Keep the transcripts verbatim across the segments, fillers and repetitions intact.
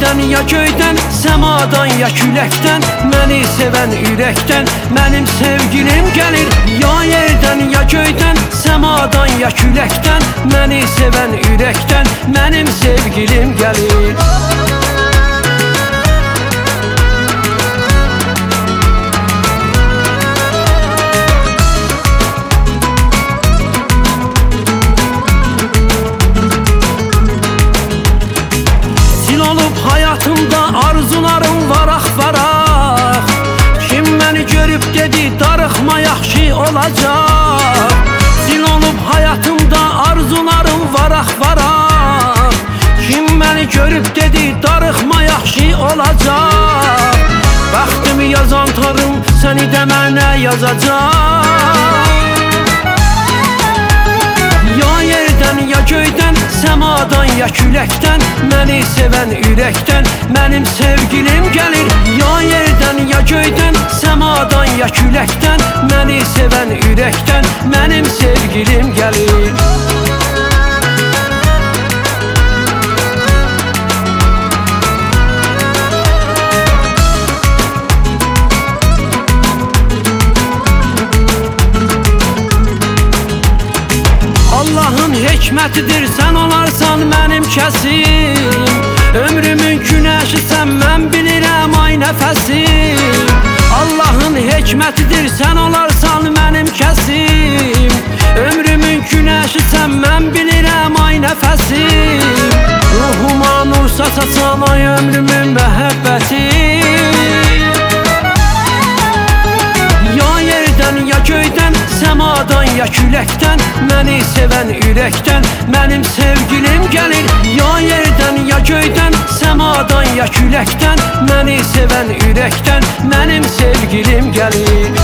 yerdən ya göydən, səmadan ya küləkdən, məni sevən ürəkdən mənim sevgilim gəlir. Ya yerdən ya göydən, səmadan ya küləkdən, məni sevən ürəkdən mənim sevgilim gəlir. Hayatımda arzularım varaq-varaq, kim məni görüb dedi darıxma yaxşı olacaq. Sil olub hayatımda arzularım varaq-varaq, kim məni görüb dedi darıxma yaxşı olacaq. Bəxtimi yazan tarım səni də mənə yazacaq. Ya yerdən ya göydən, səmadan ya küləkdən, məni sevən ürəkdən mənim sevgilim gəlir. Ya yerdən ya göydən, səmadan ya küləkdən, məni sevən ürəkdən mənim sevgilim gəlir. Allah'ın hikmətidir, sən olarsan mənim kəsim. Ömrümün günəşi sən, mən bilirəm ay nəfəsim. Allah'ın hikmətidir, sən olarsan mənim kəsim. Ömrümün günəşi sən, mən bilirəm ay nəfəsim. Ruhuma nur saçasan ay ömrümün məhəbbətim. Ya yerdən ya göydən, səmadan ya küləkdən, məni sevən ürəkdən mənim sevgilim gəlir. Ya yerdən ya göydən, səmadan ya küləkdən, məni sevən ürəkdən mənim sevgilim gəlir.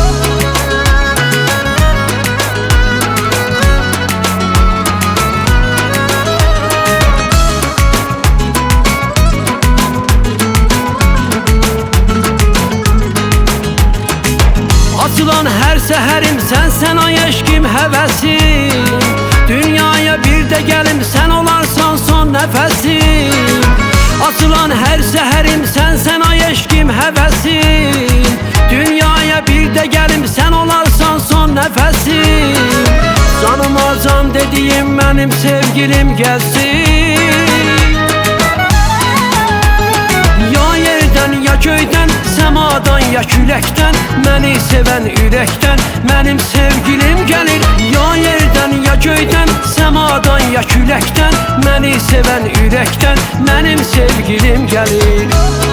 Açılan hər səhərim sənsən ay eşkim həvəsim. Dünyaya bir də gəlim sən olarsan son nəfəsim. Açılan hər səhərim sənsən ay eşkim həvəsim. Dünyaya bir də gəlim sən olarsan son nəfəsim. Canıma can dediyim mənim sevgilim gəlsin. Ya yerdən ya göydən, səmadan ya küləkdən, məni sevən ürəkdən mənim sevgilim gəlir. Ya yerdən ya göydən, səmadan ya küləkdən, məni sevən ürəkdən mənim sevgilim gəlir.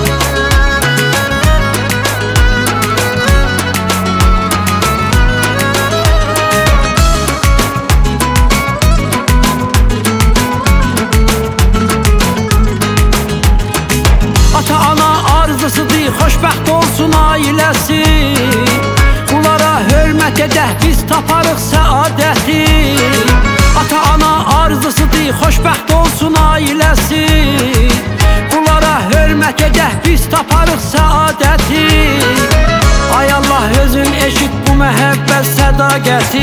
Ata-ana arzusudur, xoşbəxt olsun ailəsi. Bunlara hörmət edək, biz taparıq səadəti. Ata-ana arzusudur, xoşbəxt olsun ailəsi. Bunlara hörmət edək, biz taparıq səadəti. Ay Allah özün eşit bu məhəbbət sədaqəti.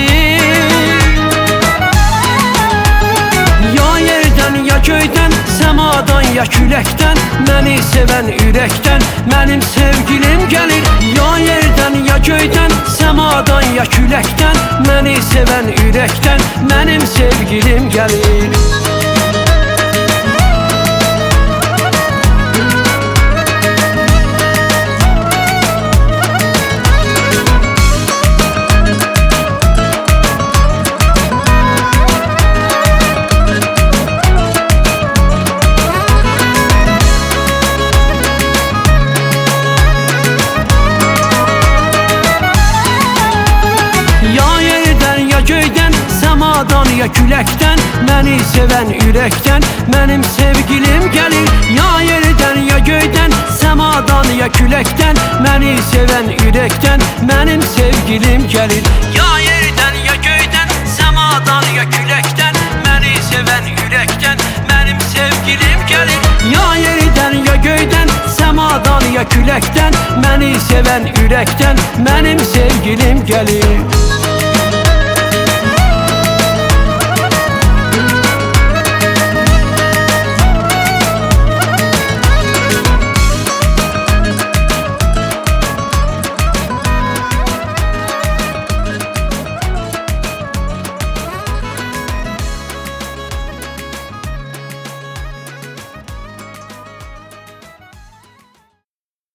Ya yerdən ya göydən, səmadan ya küləkdən, məni sevən ürəkdən mənim sevgilim gəlir. Ya yerdən ya göydən, səmadan ya küləkdən, məni sevən ürəkdən mənim sevgilim gəlir. Səmadan ya küləkdən, məni sevən ürəkdən mənim sevgilim gəlir. Ya yerdən ya göydən, səmadan ya küləkdən, məni sevən ürəkdən mənim sevgilim gəlir. Ya yerdən ya göydən, səmadan ya küləkdən, məni sevən ürəkdən mənim sevgilim gəlir. Ya yerdən ya göydən, səmadan ya küləkdən, məni sevən ürəkdən mənim sevgilim gəlir.